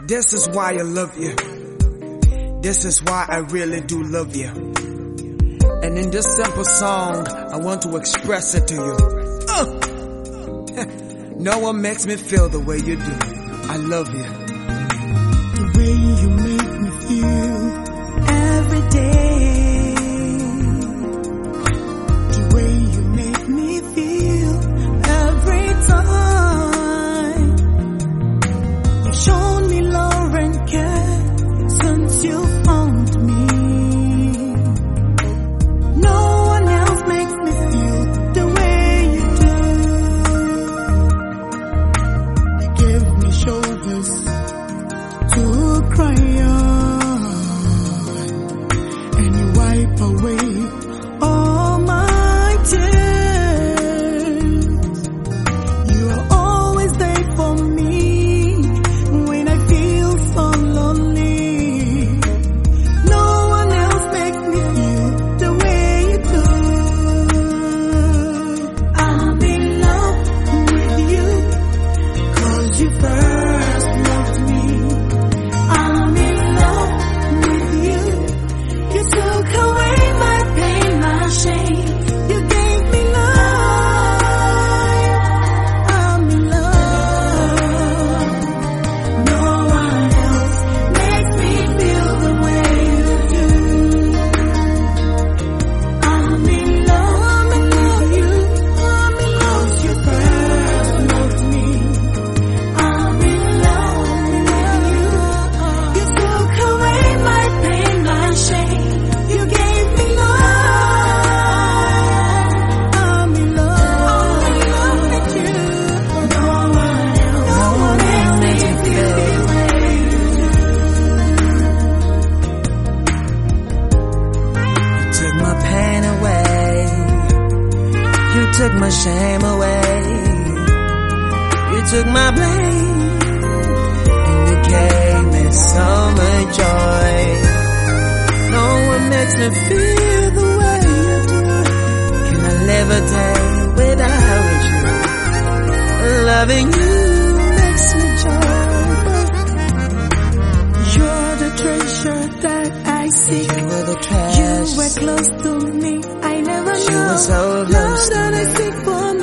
This is why I love you. This is why I really do love you. And in this simple song, I want to express it to you. No one makes me feel the way you do. I love you. The way you make me feel every day. The way you make me feel every time. You've shown me love and care since you found me. No one else makes me feel the way you do. You give me shoulders to cry on, and you wipe away all my tears. You are always there for me when I feel so lonely. No one else makes me feel the way you do. I'm in love with you, 'cause you first loved me. I'm in love with you. You took away my pain, my shame. You gave me life. I'm in love. No one else makes me feel the way you do. I'm in love with you. I'm in love. You first loved me. I'm in love with you. You took away my pain, my shame. You gave me life. I'm in love with you. No one else makes me feel the way you do. You took my pain away. You took my shame away. You took my blame. And you gave me so much joy. No one makes me feel the way you do. Can I live a day without you? Loving you makes me joyful. You're the treasure that I seek. You were the You were trash. close to me. I never You knew were so love close to that I me. seek for